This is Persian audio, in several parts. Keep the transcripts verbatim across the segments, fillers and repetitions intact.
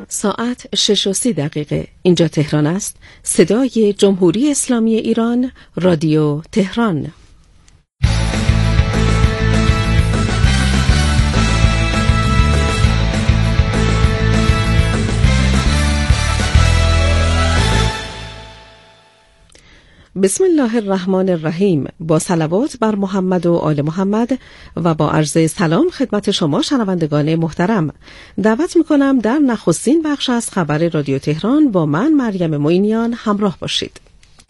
ساعت شش و سی دقیقه. اینجا تهران است. صدای جمهوری اسلامی ایران، رادیو تهران. بسم الله الرحمن الرحیم. با صلوات بر محمد و آل محمد و با عرض سلام خدمت شما شنوندگان محترم، دعوت میکنم در نخستین بخش از خبر رادیو تهران با من مریم معینیان همراه باشید.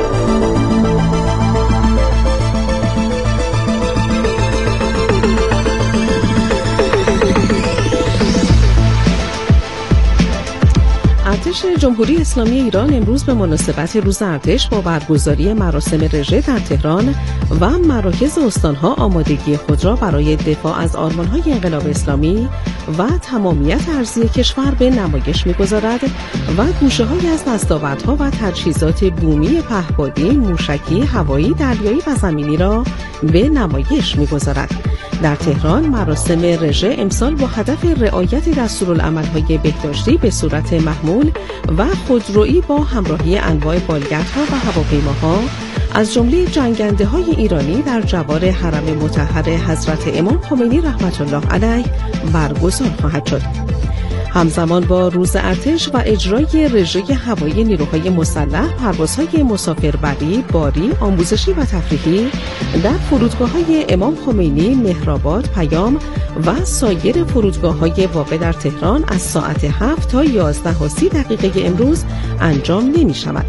ارتش جمهوری اسلامی ایران امروز به مناسبت روز ارتش با برگزاری مراسم رژه در تهران و مراکز استانها آمادگی خود را برای دفاع از آرمان‌های انقلاب اسلامی و تمامیت ارضی کشور به نمایش می‌گذارد و گوشه‌هایی از دستاوردها و تجهیزات بومی، پهپادی، موشکی، هوایی، دریایی و زمینی را به نمایش می‌گذارد. در تهران مراسم رژه امسال با هدف رعایت دستورالعمل‌های بهداشتی به صورت محمول و خودرویی با همراهی انواع بالگردها و هواپیماها از جمله جنگنده‌های ایرانی در جوار حرم مطهر حضرت امام خمینی رحمت الله علیه برگزار خواهد شد. همزمان با روز ارتش و اجرای رژه هوایی نیروهای مسلح، پروازهای مسافربری، باری، آموزشی و تفریحی در فرودگاه‌های امام خمینی، مهرآباد، پیام و سایر فرودگاه‌های واقع در تهران از ساعت هفت تا یازده و سی دقیقه امروز انجام نمی‌شود.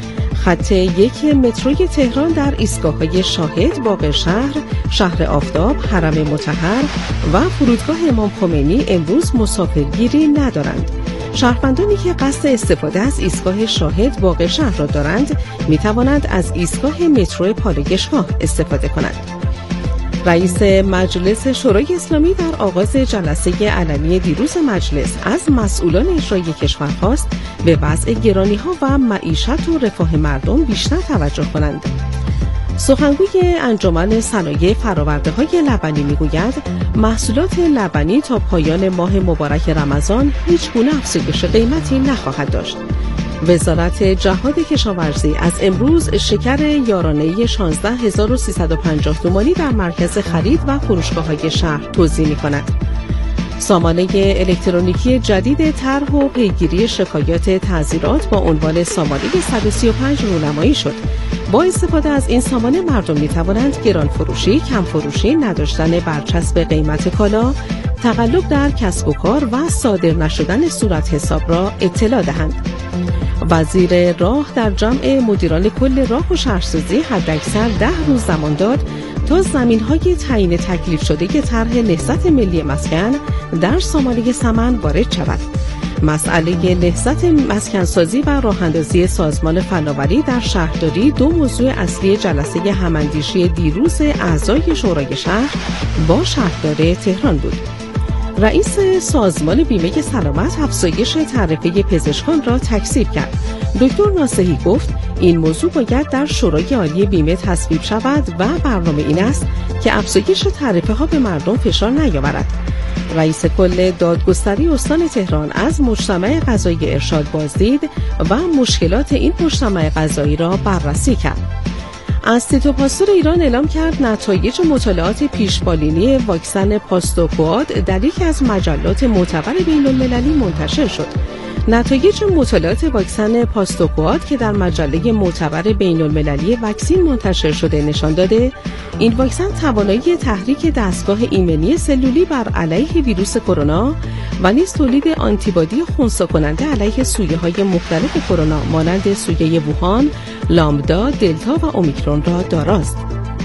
خط یک متروی تهران در ایستگاه‌های شاهد، باقرشهر، شهر آفتاب، حرم مطهر و فرودگاه امام خمینی امروز مسافرگیری ندارند. شهروندانی که قصد استفاده از ایستگاه شاهد باقرشهر را دارند می توانند از ایستگاه مترو پالایشگاه استفاده کنند. رئیس مجلس شورای اسلامی در آغاز جلسه علنی دیروز مجلس از مسئولان اجرایی کشور خواست به وضع گرانی‌ها و معیشت و رفاه مردم بیشتر توجه کنند. سخنگوی انجمن صنایع فرآورده‌های لبنی می‌گوید محصولات لبنی تا پایان ماه مبارک رمضان هیچ گونه افزایش قیمتی نخواهد داشت. وزارت جهاد کشاورزی از امروز شکر یارانه‌ای شانزده هزار و سیصد و پنجاه تومانی در مرکز خرید و فروشگاه‌های شهر توزیع می‌کند. سامانه الکترونیکی جدید طرح و پیگیری شکایات تعزیرات با عنوان سامانه صد و سی و پنج رونمایی شد. با استفاده از این سامانه مردم می‌توانند گران فروشی، کم فروشی، نداشتن برچسب قیمت کالا، تقلب در کسب و کار و صادر نشدن صورت حساب را اطلاع دهند. وزیر راه در جمع مدیران کل راه و شهرسازی حداکثر ده روز زمان داد تا زمین‌های تعیین تکلیف شده طرح نهضت ملی مسکن در سامانه ثمن وارد شود. مسئله نهضت مسکنسازی و راه‌اندازی سازمان فناوری در شهرداری دو موضوع اصلی جلسه هماندیشی دیروز اعضای شورای شهر با شهردار تهران بود. رئیس سازمان بیمه سلامت افزایش تعرفه پزشکان را تکذیب کرد. دکتر ناصحی گفت این موضوع باید در شورای عالی بیمه تصویب شود و برنامه این است که افزایش تعرفه ها به مردم فشار نیاورد. رئیس کل دادگستری استان تهران از مجتمع قضایی ارشاد بازدید و مشکلات این مجتمع قضایی را بررسی کرد. انستیتو پاستور ایران اعلام کرد نتایج مطالعات پیشبالینی واکسن پاستوکواد در یکی از مجلات معتبر بین‌المللی منتشر شد. نتایج مطالعات واکسن پاستوکواد که در مجله معتبر بین‌المللی واکسن منتشر شده نشان داده این واکسن توانایی تحریک دستگاه ایمنی سلولی بر علیه ویروس کرونا و نیز تولید آنتیبادی خنثی کننده علیه سویه‌های مختلف کرونا مانند سویه ووهان، لامدا، دلتا و اومیکرون را داراست.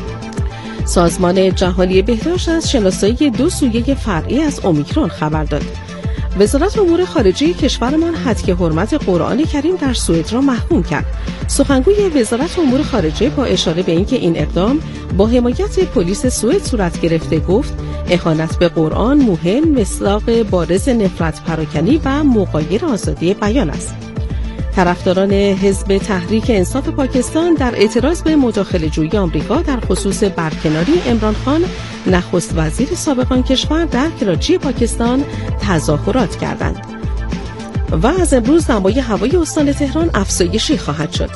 سازمان جهانی بهداشت از شناسایی دو سویه فرعی از اومیکرون خبر داد. وزارت امور خارجه کشورمان حد حرمت قرآن کریم در سوئد را محکوم کرد. سخنگوی وزارت امور خارجه با اشاره به اینکه این اقدام با حمایت پلیس سوئد صورت گرفته گفت اهانت به قرآن مهم، مصداق بارز نفرت پراکنی و مغایر آزادی بیان است. طرفداران حزب تحریک انصاف پاکستان در اعتراض به مداخله‌جویی آمریکا در خصوص برکناری عمران خان نخست وزیر سابق آن کشور در کراچی پاکستان تظاهرات کردند. و از امروز دمای هوای استان تهران افزایشی خواهد شد.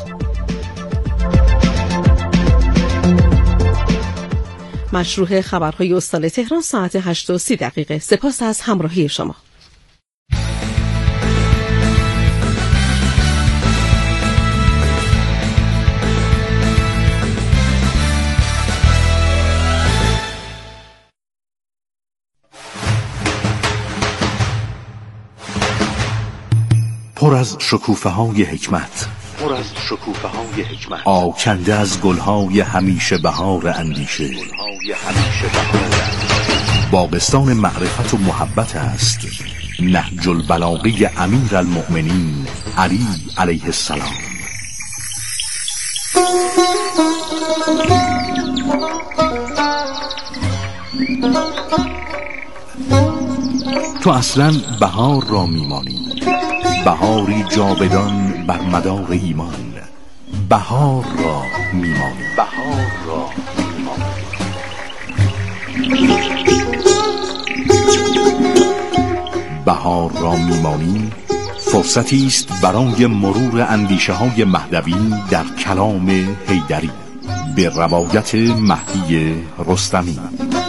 مشروع خبرهای استان تهران ساعت هشت و سی دقیقه. سپاس از همراهی شما. پر از شکوفه های حکمت، پر از شکوفه های حکمت، آکنده از گلهای همیشه بهار اندیشه. گلهای همیشه بهار باغستان معرفت و محبت است نهج البلاغه امیر المؤمنین علی علیه السلام. تو اصلا بهار را میمانی، بهاری جاودان بر مدار ایمان. بهار را میمانی، بهار را میمانی. بهار را میمانی فرصتی است برای مرور اندیشه های مهدوی در کلام حیدری به روایت مهدی رستمی.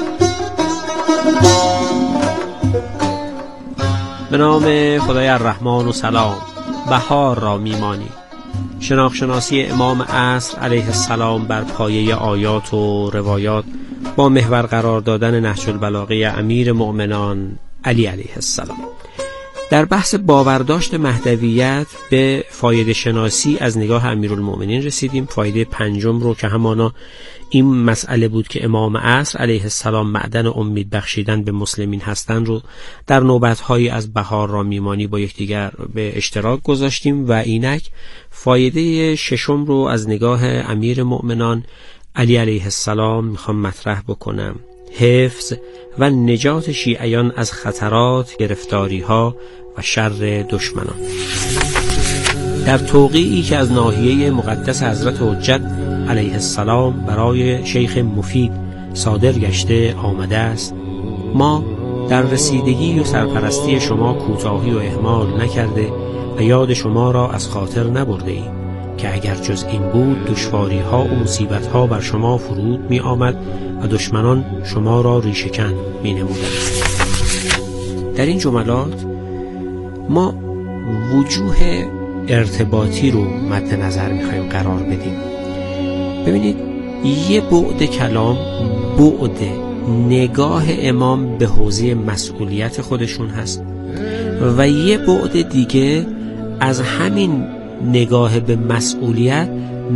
به نام خدای الرحمن و سلام. بهار را میمانی. شناخت شناسی امام عصر علیه السلام بر پایه آیات و روایات با محور قرار دادن نهج البلاغه امیر مؤمنان علی علیه السلام. در بحث باورداشت مهدویت به فایده شناسی از نگاه امیرالمؤمنین رسیدیم. فایده پنجم رو که همانا این مسئله بود که امام عصر علیه السلام معدن امید بخشیدن به مسلمین هستند رو در نوبت‌هایی از بهار را میمانی با یکدیگر به اشتراک گذاشتیم و اینک فایده ششم رو از نگاه امیر مؤمنان علی علیه السلام میخوام مطرح بکنم. حفظ و نجات شیعیان از خطرات، گرفتاری‌ها و شر دشمنان. در توقیعی که از ناحیه مقدس حضرت حجت علیه السلام برای شیخ مفید صادر گشته آمده است: ما در رسیدگی و سرپرستی شما کوتاهی و اهمال نکرده و یاد شما را از خاطر نبرده ایم که اگر جز این بود دشواری ها و مصیبت ها بر شما فرود می آمد و دشمنان شما را ریشه‌کن می نمودند. در این جملات ما وجوه ارتباطی رو مد نظر می خواهیم قرار بدیم. ببینید، یه بعد کلام بعد نگاه امام به حوزه مسئولیت خودشون هست و یه بعد دیگه از همین نگاه به مسئولیت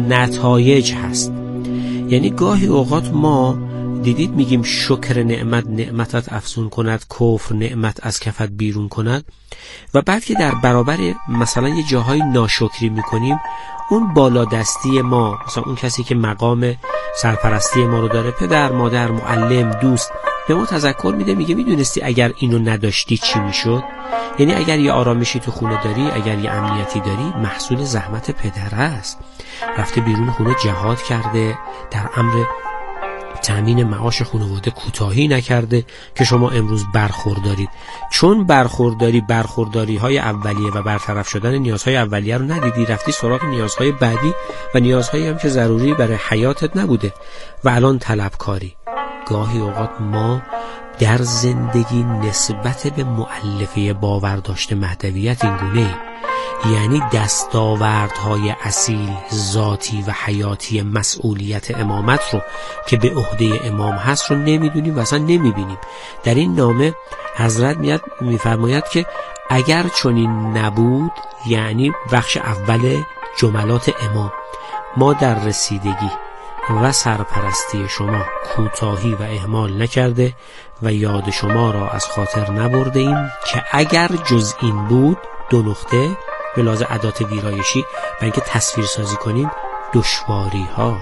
نتایج هست. یعنی گاهی اوقات ما دیدید میگیم شکر نعمت نعمتت افزون کند، کفر نعمت از کفت بیرون کند، و بعد که در برابر مثلا یه جاهای ناشکری میکنیم، اون بالادستی ما، مثلا اون کسی که مقام سرپرستی ما رو داره، پدر، مادر، معلم، دوست، به ما تذکر میده، میگه میدونستی اگر اینو نداشتی چی میشد؟ یعنی اگر یه آرامشی تو خونه داری، اگر یه امنیتی داری، محصول زحمت پدر است. رفته بیرون خونه جهاد کرده، در امر تامین معاش خانواده کوتاهی نکرده که شما امروز برخوردارید. چون برخورداری برخورداری های اولیه و برطرف شدن نیازهای اولیه رو ندیدی، رفتی سراغ نیازهای بعدی و نیازهایی هم که ضروری برای حیاتت نبوده و الان طلبکاری. گاهی اوقات ما در زندگی نسبت به مؤلفه باورداشت مهدویت این گونه ایم. یعنی دستاوردهای اصیل ذاتی و حیاتی مسئولیت امامت رو که به عهده امام هست رو نمیدونیم و اصلا نمیبینیم. در این نامه حضرت میاد میفرماید که اگر چنین نبود، یعنی بخش اول جملات امام، ما در رسیدگی و سرپرستی شما کوتاهی و اهمال نکرده و یاد شما را از خاطر نبرده ایم که اگر جز این بود، دو نقطه به لحاظ ادات ویرایشی، برای اینکه تصویر سازی کنیم، دشواری ها،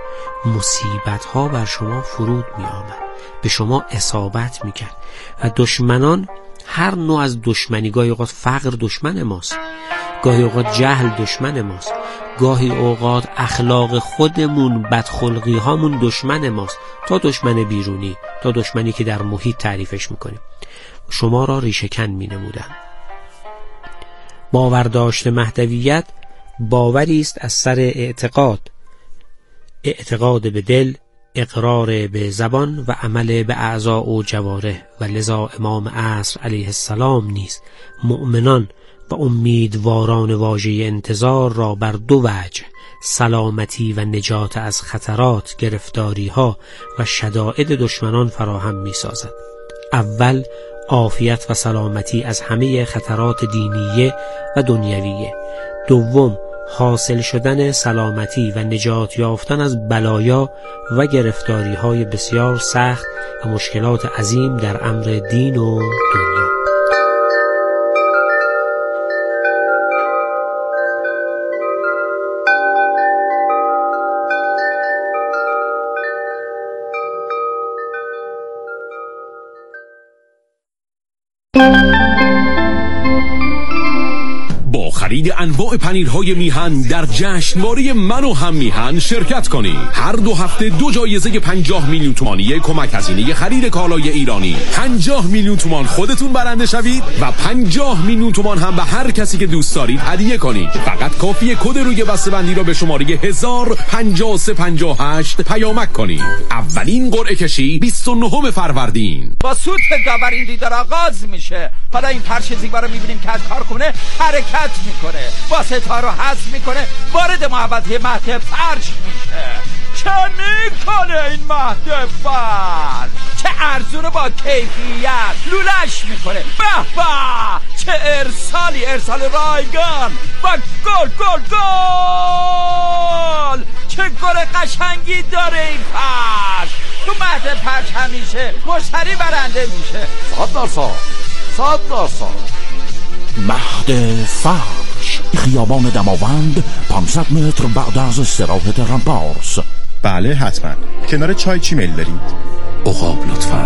مصیبت ها بر شما فرود می آمد، به شما اصابت می کرد. و دشمنان، هر نوع از دشمنی، گاهی اوقات فقر دشمن ماست، گاهی اوقات جهل دشمن ماست، گاهی اوقات اخلاق خودمون، بدخلقی هامون دشمن ماست، تا دشمن بیرونی، تا دشمنی که در محیط تعریفش میکنیم، شما را ریشه‌کن می نمودن. باورداشت مهدویت باوری است از سر اعتقاد، اعتقاد به دل، اقرار به زبان و عمل به اعضاء و جوارح. و لذا امام عصر علیه السلام نیز مؤمنان و امیدواران واژه انتظار را بر دو وجه، سلامتی و نجات از خطرات، گرفتاری ها و شدائد دشمنان فراهم می سازد. اول عافیت و سلامتی از همه خطرات دینیه و دنیویه. دوم حاصل شدن سلامتی و نجات یافتن از بلایا و گرفتاری های بسیار سخت و مشکلات عظیم در امر دین و دنیا. خرید انواع پنیرهای میهن در جشنواره من و هم میهن شرکت کنید. هر دو هفته دو جایزه پنجاه میلیون تومانی کمک هزینه خرید کالای ایرانی. پنجاه میلیون تومان خودتون برنده شوید و پنجاه میلیون تومان هم به هر کسی که دوست دارید هدیه کنید. فقط کافیه کد روی بسته‌بندی را به شماره هزار و پنجاه و سه پنجاه و هشت پیامک کنید. اولین قرعه کشی بیست و نهم فروردین. با سوت داور این دیدار آغاز میشه. حالا این پرش زیبا رو میبینیم که از کارخونه حرکت میکنه، واسطه رو حذف میکنه، وارد محوطه مهد فرش میشه. چه میکنه این مهد فرش؟ چه ارزونه با کیفیت لولش میکنه. به به چه ارسالی، ارسال رایگان و گل گل گل. چه گل قشنگی داره این فرش. تو مهد فرش همیشه مشتری برنده میشه. صد درصد صد درصد. مهد فرش، خیابان دماوند، پانصد متر بعد از استراحت رامپارس. بله حتما. کنار چای چی میل دارید؟ عقاب لطفا.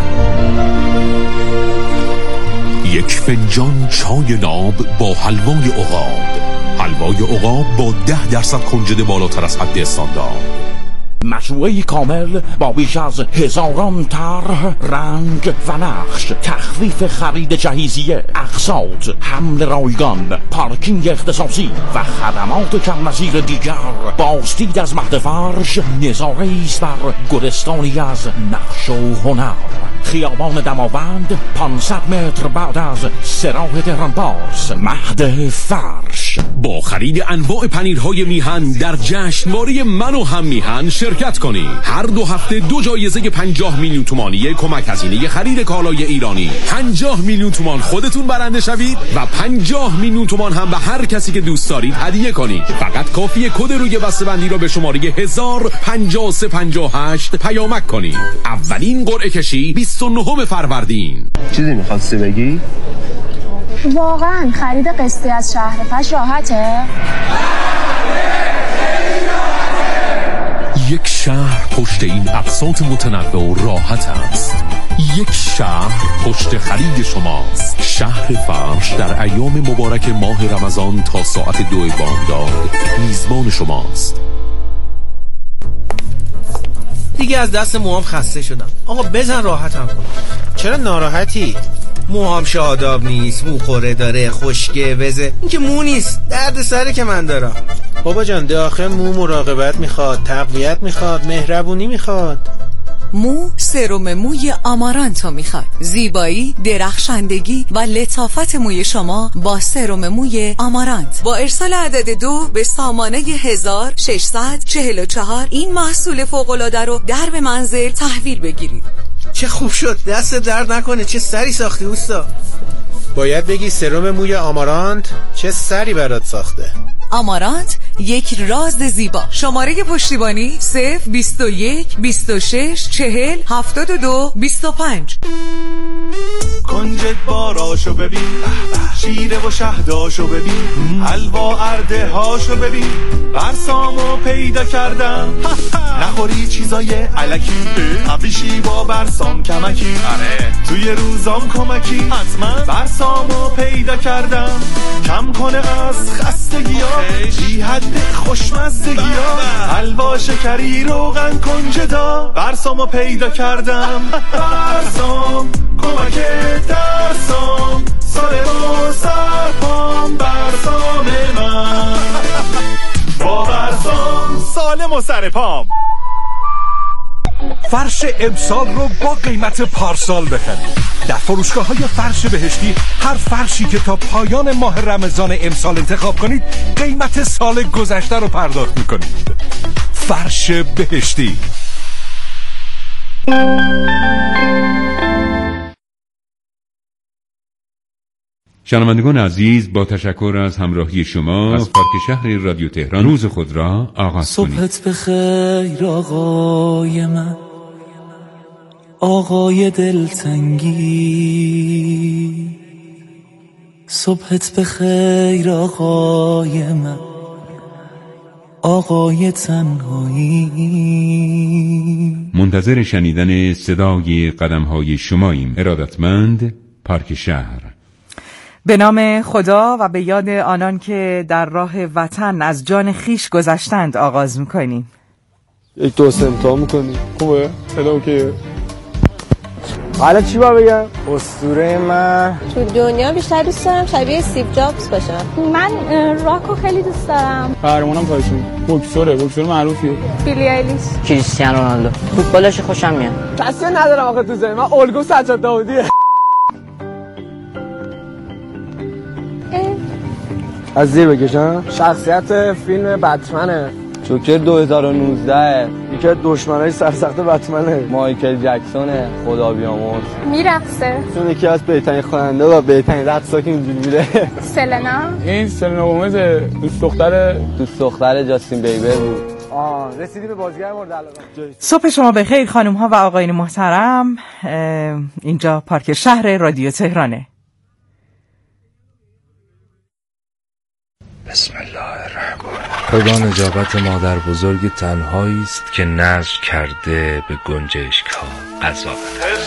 یک فنجان چای ناب با حلوای عقاب. حلوای عقاب با ده درصد کنجد بالاتر از حد استاندارد. مجموعه کامل با بیش از هزاران طرح، رنگ و نقش، تخفیف خرید جهیزیه، اقساط، حمل رایگان، پارکینگ اختصاصی و خدمات کم نظیر دیگر. بازدید از مهد فرش نظاره ایست بر گلستانی از نقش و هنر. خیابان دماوند، پانصد متر بعد از سراحت رامپارس. مهد فرش. با خرید انواع پنیرهای میهن در جشنواره من و هم میهن شرکت کنید. هر دو هفته دو جایزه پنجاه میلیون تومانی کمک هزینه خرید کالای ایرانی. پنجاه میلیون تومان خودتون برنده شوید و پنجاه میلیون تومان هم به هر کسی که دوست دارید هدیه کنید. فقط کافیه کد روی بسته‌بندی را به شماره هزار و پنجاه و سه پنجاه و هشت پیامک کنید. اولین قرعه کشی بیست و نهم فروردین. چیزی می‌خواستی بگی؟ واقعا خرید قسطی از شهرفش راحته؟ یک شهر پشت این اقساط متنوع و راحت است. یک شهر پشت خرید شماست. شهر فرش در ایام مبارک ماه رمضان تا ساعت دو بامداد میزبان شماست. دیگه از دست موهام خسته شدم. آقا بزن راحتم کن. چرا ناراحتی؟ موهام شاداب نیست، مو خوره داره، خشکه، وزه. این که مو نیست، درد سره که من دارم. بابا جان داخل مو مراقبت میخواد، تقویت میخواد، مهربونی میخواد. مو سرم موی آمارانتو میخواد. زیبایی، درخشندگی و لطافت موی شما با سرم موی آمارانت. با ارسال عدد دو به سامانه هزار و ششصد و چهل و چهار این محصول فوق‌العاده رو در به منزل تحویل بگیرید. چه خوب شد، دست درد نکنه. چه سری ساختی اوستا. باید بگی سرم موی آمارانت چه سری برات ساخته. آمارانت، یک راز زیبا. شماره پشتیبانی صفر بیست و یک بیست و شش چهل هفتاد و دو بیست و پنج. کنجد باراشو ببین، شیره و شهداشو ببین، حلوا ارده هاشو ببین، برسامو پیدا کردم. نخوری چیزای علکی، ابریشی با برسام کمکی، توی روزام کمکی. حتما برسامو پیدا کردم، کم کنه از خستگی ها، بی حد خوشمزدگی ها. حلوا شکری روغن کنجدا، برسامو پیدا کردم. برسام کمک درسام، سال و سرپام. برسام و سر پام. فرش امسال رو با قیمت پارسال بخرید. در فروشگاه‌های فرش بهشتی هر فرشی که تا پایان ماه رمضان امسال انتخاب کنید قیمت سال گذشته رو پرداخت می‌کنید. فرش بهشتی. شنوندگان عزیز، با تشکر از همراهی شما از پارک شهر رادیو تهران روز خود را آغاز کنید. صبحت بخیر آقای من، آقای دلتنگی. صبحت بخیر آقای من، آقای تنهایی. منتظر شنیدن صدای قدم‌های شماییم. ارادتمند، پارک شهر. به نام خدا و به یاد آنان که در راه وطن از جان خیش گذشتند آغاز میکنیم. یک دو امتحان میکنیم. خوبه؟ خیلی اوکیه. حالا چی با بگم؟ اسطوره من تو دنیا بیشتر دوست دارم شبیه استیو جابز باشم. من راکو خیلی دوست دارم. قهرمانم تایسون. بوکسوره، بوکسور معروفیه. بیلی ایلیش. کریستیانو رونالدو. فوتبالش خوشم میاد. کسی ندارم آخه تو ذهن من. الگو سجاد داودیه. از زیر بکشم. شخصیت فیلم بتمنه. جوکر دو هزار و نوزده. یکی از دشمنای سرسخت بتمنه. مایکل جکسونه. خدا بیامرز. میرقصه. اون یکی از بهترین خواننده و بهترین رقصا که اینجوری میره. سلنا. این سلنا گومز دوست دختر دوست دختر جاستین بیبر بود. آه رسیدی به بازیگر مورد علاقه. صبح شما بخیر خانم ها و آقایان محترم. اینجا پارک شهر رادیو تهرانه. بسم الله الرحمن. خدا نجابت مادر بزرگ تنهایی است که نذر کرده به گنجشک‌ها قضاوت.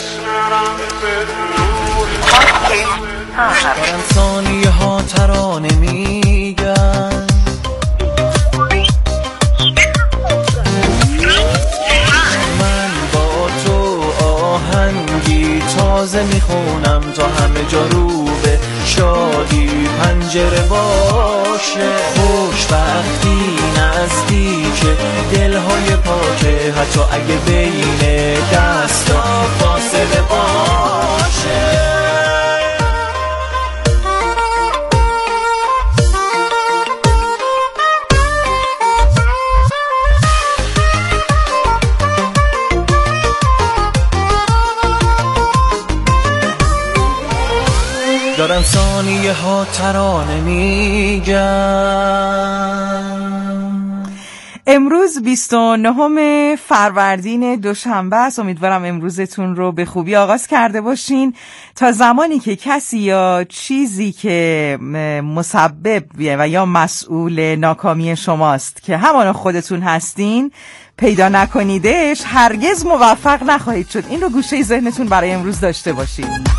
انسانی ها ترانه میگن، من با تو آهنگی تازه میخونم تا همه جا رو به شادی پنجره باشه. خوشبختی نزدیکه دلهای پاکه، حتی اگه بین دستا فاصله باشه. دارن ثانیه ها ترانه میگن. امروز بیست و نهم فروردین دوشنبه است. امیدوارم امروزتون رو به خوبی آغاز کرده باشین. تا زمانی که کسی یا چیزی که مسبب و یا مسئول ناکامی شماست که همان خودتون هستین پیدا نکنیدش، هرگز موفق نخواهید شد. این رو گوشه ذهنتون برای امروز داشته باشید.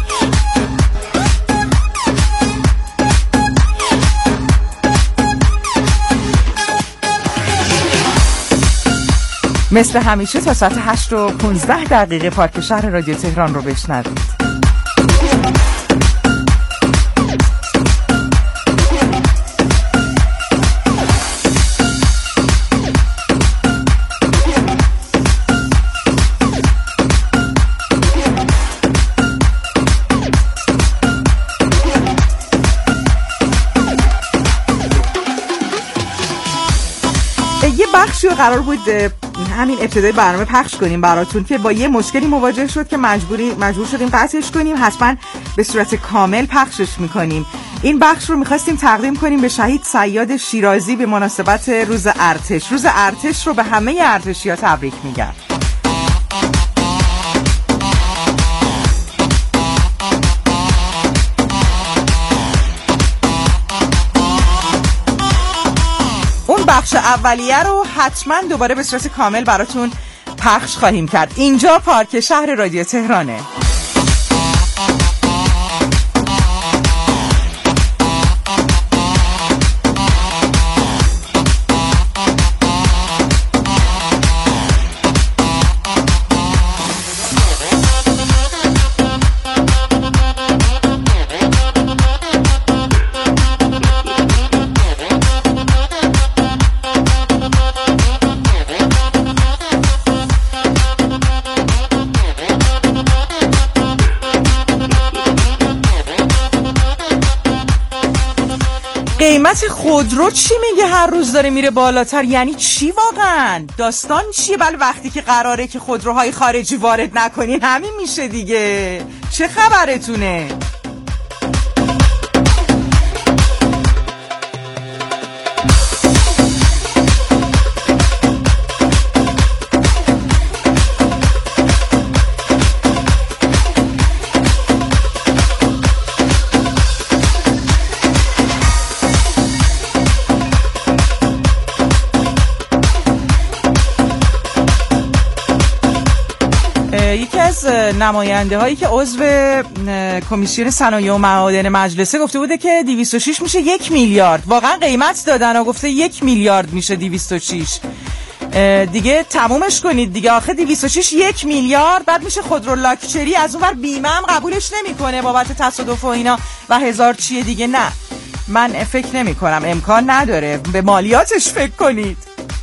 مثل همیشه تا ساعت هشت و پونزده دقیقه پارک شهر رادیو تهران رو بشنوید. یه بخشی رو قرار بود همین ابتدای برنامه پخش کنیم براتون که با یه مشکلی مواجه شد که مجبوری مجبور شدیم قطعش کنیم. حتما به صورت کامل پخشش میکنیم. این بخش رو میخواستیم تقدیم کنیم به شهید صیاد شیرازی به مناسبت روز ارتش. روز ارتش رو به همه ارتشی‌ها تبریک میگم. بخش اولیه رو حتما دوباره به صورت کامل براتون پخش خواهیم کرد. اینجا پارک شهر رادیو تهرانه. قیمت خودرو چی میگه هر روز داره میره بالاتر؟ یعنی چی واقعا؟ داستان چیه؟ بله وقتی که قراره که خودروهای خارجی وارد نکنین همین میشه دیگه. چه خبرتونه؟ یکی از نماینده هایی که عضو کمیسیون صنایع و معادن مجلسه گفته بوده که دویست و شش میشه یک میلیارد. واقعا قیمت دادن و گفته یک میلیارد میشه دویست و شش. دیگه تمومش کنید دیگه. آخه دویست و شش یک میلیارد بعد میشه خودرو لاکچری. از اون ور بیمه هم قبولش نمیکنه بابت تصادف و اینا و هزار چیه دیگه. نه من فکر نمی کنم، امکان نداره. به مالیاتش فکر کنید.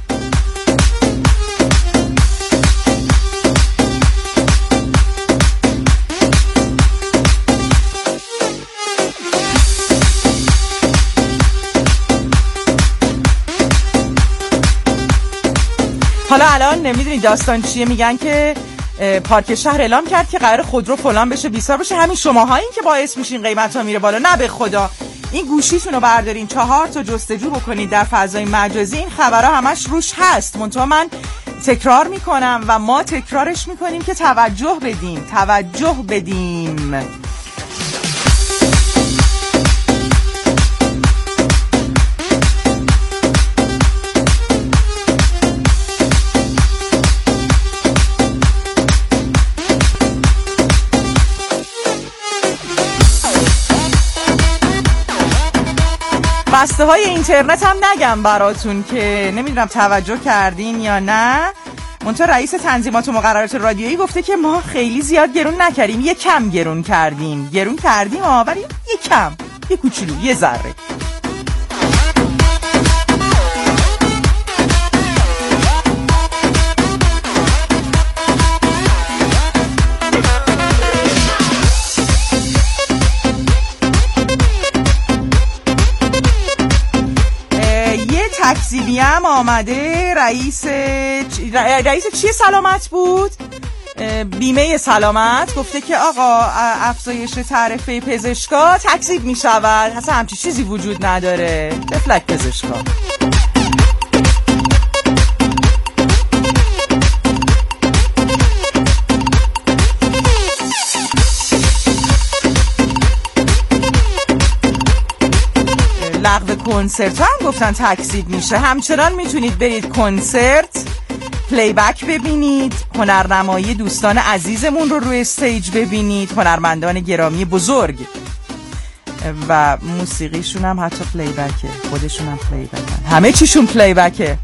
حالا الان نمیدونی داستان چیه؟ میگن که پارک شهر اعلام کرد که قرار خودرو فلان بشه بیسار بشه. همین شماها این که باعث میشین قیمت ها میره بالا. نه به خدا این گوشیتون رو بردارین چهار تا جستجو بکنید در فضای مجازی، این خبرها همش روش هست. منتها من تکرار میکنم و ما تکرارش میکنیم که توجه بدیم توجه بدیم. بسته های اینترنت هم نگم براتون که نمیدونم توجه کردین یا نه. منتها رئیس تنظیمات و مقررات رادیویی گفته که ما خیلی زیاد گرون نکردیم، یه کم گرون کردیم. گرون کردیم آه ولی یه کم، یه کوچولو، یه ذره. تکذیبی هم آمده. رئیس رئیس چیه سلامت بود؟ بیمه سلامت گفته که آقا افزایش تعرفه پزشکا تکذیب می شود. اصلا همچی چیزی وجود نداره. بفلک پزشکا. لغو کنسرت هم گفتن تکذیب میشه. همچنان میتونید برید کنسرت پلی بک ببینید، هنرنمایی دوستان عزیزمون رو روی استیج ببینید، هنرمندان گرامی بزرگ و موسیقیشون هم حتی پلی بکه، خودشون هم پلی بکن، همه چیشون پلی بکه.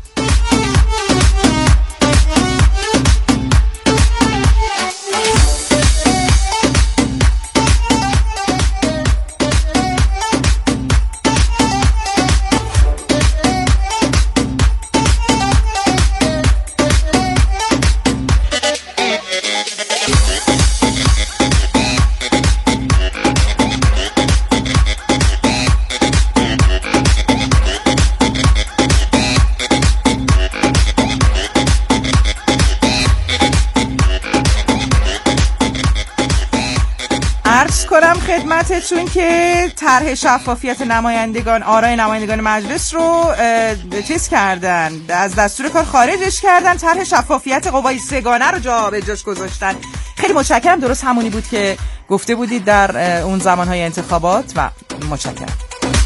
خدمتتون که طرح شفافیت نمایندگان، آرای نمایندگان مجلس رو چیز کردن، از دستور کار خارجش کردن. طرح شفافیت قوای سگانه رو جا به جاش گذاشتن. خیلی متشکرم. درست همونی بود که گفته بودید در اون زمانهای انتخابات و متشکرم.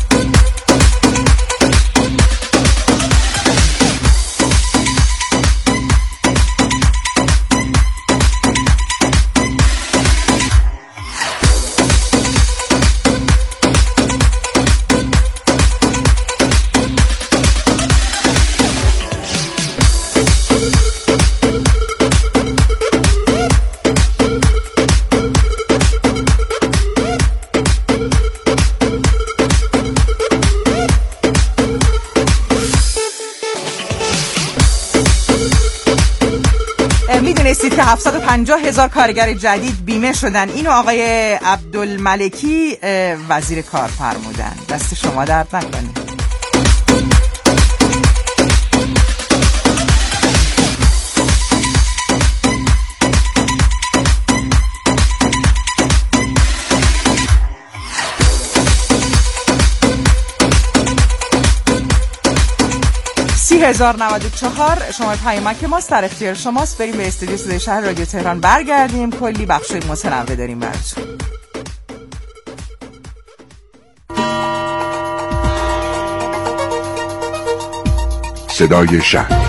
میدونستید که هفتصد و پنجاه هزار کارگر جدید بیمه شدن؟ اینو آقای عبدالملکی وزیر کار فرمودن. دست شما درد نکنه. هزار و نود و چهار شماره پیامک ماست، در اختیار شماست. بریم به استودیو صدای شهر رادیو تهران برگردیم، کلی بخشای متنوع داریم براتون. صدای شهر.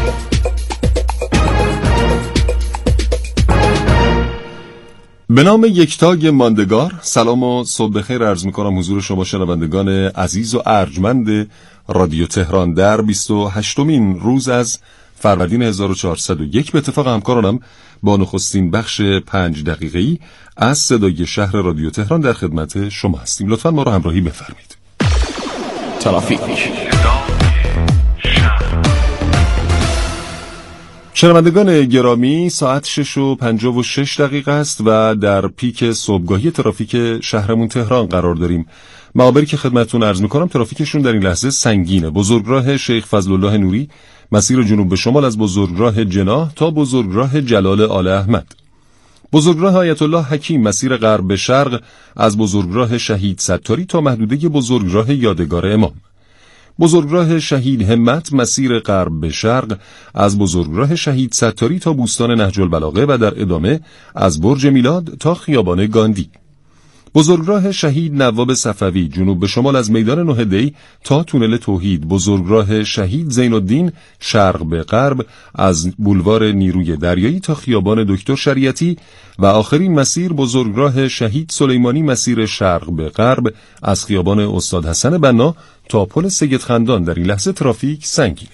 به نام یکتای ماندگار، سلام و صبح بخیر عرض می‌کنم حضور شما شنوندگان عزیز و ارجمند رادیو تهران در بیست و هشتمین روز از فروردین هزار و چهارصد و یک. به اتفاق همکارانم با نخستین بخش پنج دقیقه‌ای از صدای شهر رادیو تهران در خدمت شما هستیم. لطفاً ما رو همراهی بفرمایید. ترافیک. شنوندگان گرامی، ساعت شش و پنجاه و شش دقیقه است و در پیک صبحگاهی ترافیک شهرمون تهران قرار داریم. معابری که خدمتتون عرض می‌کنم ترافیکشون در این لحظه سنگینه. بزرگراه شیخ فضل الله نوری مسیر جنوب به شمال از بزرگراه جناح تا بزرگراه جلال آل احمد. بزرگراه آیت الله حکیم مسیر غرب به شرق از بزرگراه شهید ستاری تا محدوده بزرگراه یادگار امام. بزرگراه شهید همت مسیر غرب به شرق از بزرگراه شهید ستاری تا بوستان نهج البلاغه و در ادامه از برج میلاد تا خیابان گاندی. بزرگراه شهید نواب صفوی جنوب به شمال از میدان نه دی تا تونل توحید. بزرگراه شهید زین الدین شرق به غرب از بولوار نیروی دریایی تا خیابان دکتر شریعتی و آخرین مسیر بزرگراه شهید سلیمانی مسیر شرق به غرب از خیابان استاد حسن بنا تا پل سید خندان. در این لحظه ترافیک سنگینه.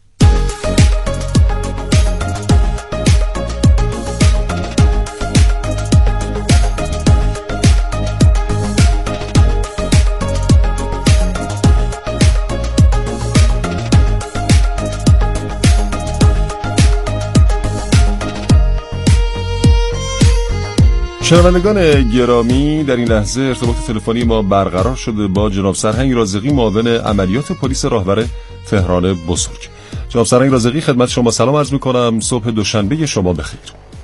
شنوندگان گرامی، در این لحظه ارتباط تلفنی ما برقرار شده با جناب سرهنگ رازقی، معاون عملیات پلیس راهور تهران بزرگ. جناب سرهنگ رازقی، خدمت شما سلام عرض می‌کنم. صبح دوشنبه شما بخیر.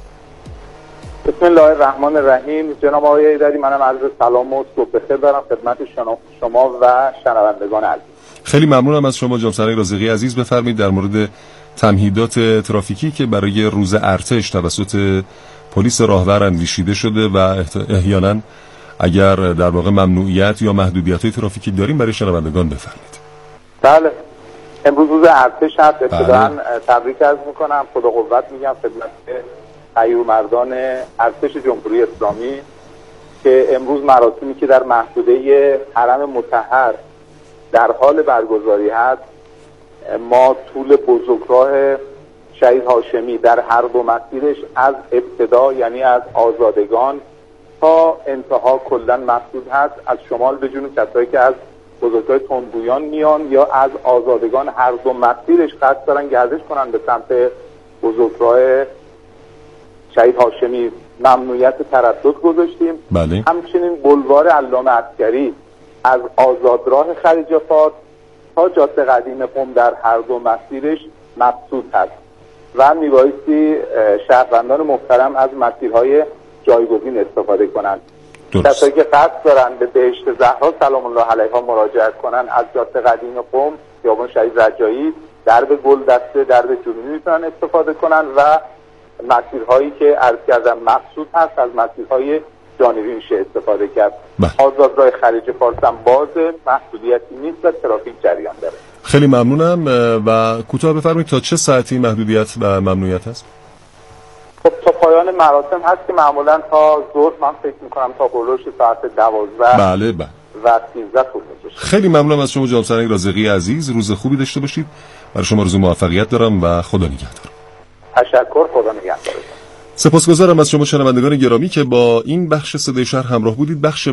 بسم الله الرحمن الرحیم. جناب آقای ایدری، منم عرض سلام و صبح بخیر دارم خدمت شما و شنوندگان عزیز. خیلی ممنونم از شما جناب سرهنگ رازقی عزیز. بفرمایید در مورد تمهیدات ترافیکی که برای روز ارتش توسط پلیس راهور اندیشیده شده و احیانا اگر در واقع ممنوعیت یا محدودیت‌های ترافیکی داریم برای شنوندگان بفرمایید. بله، امروز روز ارتش هست. ابتداً تبریک عرض می‌کنم، خدا قوت میگم خدمت غیورمردان ارتش جمهوری اسلامی که امروز مراسمی که در محدوده حرم مطهر در حال برگزاری هست، ما طول بزرگراه شهید هاشمی در هر دو مسیرش از ابتدا یعنی از آزادگان تا انتها کلا محدود هست. از شمال به جنوب کسایی که از بزرگراه تندبویان میان یا از آزادگان هر دو مسیرش قصد دارن گردش کنن به سمت بزرگراه شهید هاشمی ممنوعیت تردد گذاشتیم. بله. همچنین بلوار علامه عسکری از آزادراه خلیج فارس تا جاده قدیم قم در هر دو مسیرش مقصود هست و میبایستی شهروندان محترم از مسیرهای جایگزین استفاده کنند. کسایی که قصد دارن به بهشت زهرا سلام الله علیها مراجعت کنن از جاده قدیم قم، خیابان شهید رجایی، درب گل دسته، درب جنوبی میتونن استفاده کنن و مسیرهایی که عرض کردم مقصود هست از مسیرهای جانبی میشه استفاده کرد. آزادراه خلیج فارس هم بازه، محدودیتی نیست و ترافیک جریان داره. خیلی ممنونم و کوتاه بفرمایید تا چه ساعتی محدودیت و ممنوعیت هست؟ خب تا پایان مراسم هست که معمولا تا ظهر، من فکر میکنم تا هولوش ساعت دوازده بله بله و سیزده طول میکشه. خیلی ممنونم از شما جناب سرهنگ رازقی عزیز. روز خوبی داشته باشید. برای شما روز موفقیت دارم و خدا نگهدار. تشکر، خدا نگهدار. سپاسگزارم از شما شنوندگان گرامی که با این بخش صدای شهر همراه بودید. بخش